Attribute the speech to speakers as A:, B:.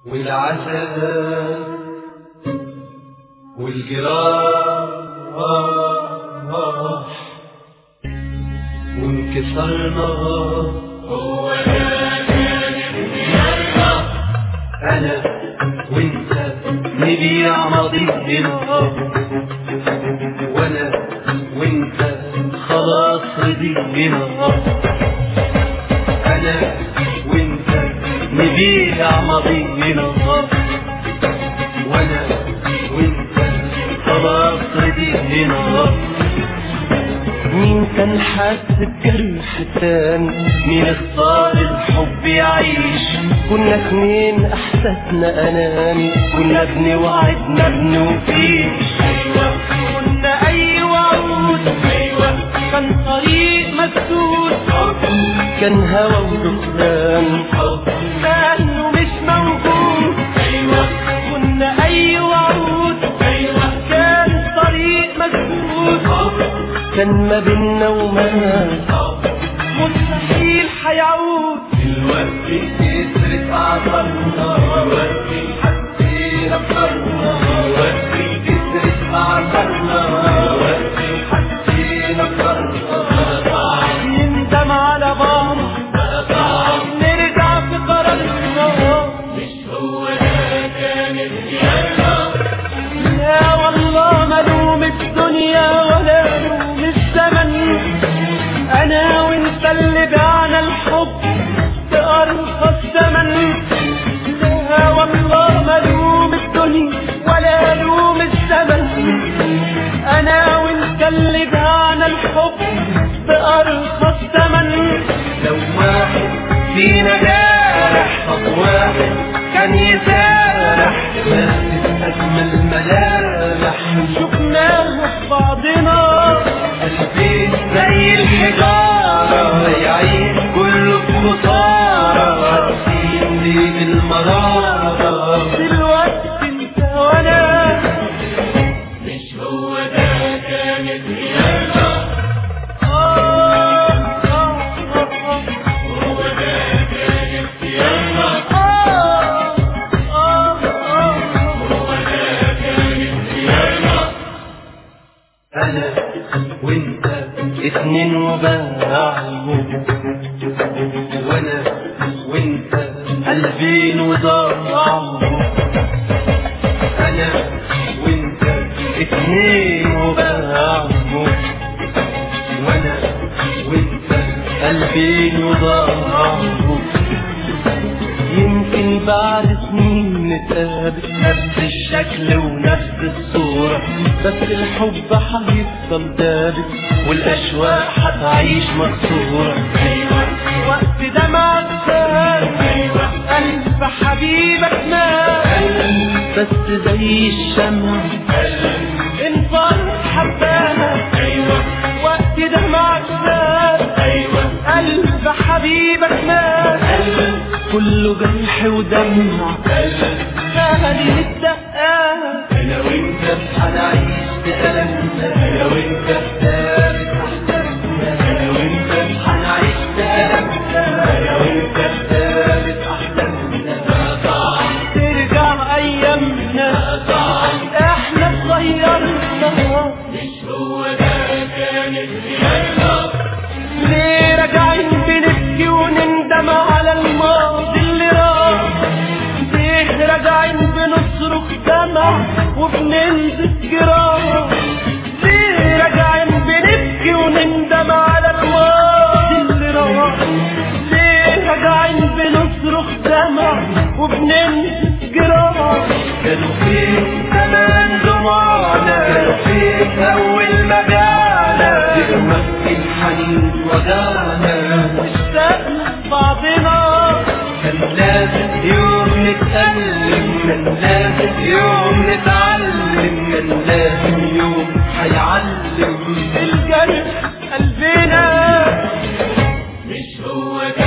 A: والعذاب والجراح وانكسرنا
B: هو ده كان اختيارنا.
A: أنا وانت نبيع ماضينا، وانا وانت خلاص رضينا. انا وانت نبيع ماضينا، وانا وانت خلاص رضينا.
C: مين كان حاسس بجرح تاني؟ مين اختار الحب يعيش؟ كنا اتنين احساسنا اناني، كنا بنوعدنا بنوفيش.
B: ايوه
C: كنا اي وعود،
B: ايوه
C: كان طريق مسدود، كان هوى ودخان كانه مش موجود.
B: ايوه
C: كنا اي وعود،
B: ايوه
C: كان طريق مسدود، كان ما بينا وما مستحيل حيعود.
A: دلوقتي كسرت أعصابنا، دلوقتي حسينا بصرنا، دلوقتي كسرت أعصابنا، دلوقتي حسينا بصرنا.
C: نندم على بعض، نرجع في قرارنا.
B: مش هو ده كان اختيارنا.
C: لا والله ملوم الدنيا ولا لوم الزمن، انا وانت اللي بعنا الحب بأرخص ثمن. لا والله ملوم الدنيا ولا لوم الزمن، انا وانت اللي بعنا الحب بأرخص ثمن.
A: لو واحد فينا جارح، طب واحد كان يسارح، ماتت أجمل ملامح
C: شفناها في بعضنا.
A: قلبين زي الحجارة، يعيش كله بخسارة، عارفين ليه بالمرارة.
C: دلوقتي انت وانا،
B: مش هو ده كان اختيارنا. هو ده كان اختيارنا. هو ده كان اختيارنا.
A: أنا وأنت
C: اتنين وباعوا،
A: وأنا وأنت
C: قلبين وضاعوا.
A: أنا وأنت
C: اتنين وباعوا،
A: وأنا وأنت
C: قلبين وضاعوا. يمكن بعد سنين نتقابل نفس الشكل ونفس الصورة، بس الحب هيفضل ثابت والأشواق هتعيش مكسورة.
B: ايوه
C: وقت دمعك سال،
B: ايوه
C: قلب حبيبك مات، بس زي الشمع انفر حباها.
B: ايوه
C: وقت دمعك سال،
B: ايوه
C: قلب حبيبك مات، كله جرح ودمع غالي الدقات.
A: أنا وأنت هنعيش بألمنا، أنا وأنت ثابت أحلامنا، أنا وأنت هنعيش بألمنا، أنا وأنت ثابت أحلامنا.
C: ترجع ايامنا احنا اتغيرنا.
B: مش هو ده كان اختيارنا.
C: ليه راجعين بنبكي ونندم على الماضي اللي راح؟ ليه راجعين بنصرخ دمع وبننزف جراح؟ ليه راجعين بنبكي ونندم على الماضي اللي راح؟ ليه راجعين بنصرخ دمع وبننزف جراح؟
A: كانوا فين زمان دموعنا، كانوا فين أول ما جانا، دلوقتي الحنين وجعنا.
C: اشتقنا لبعضنا،
A: كان لازم يوم نتألم، كان لازم يوم نتعلم، كان لازم يوم هيعلم.
C: الجرح قلبنا
B: مش هو ده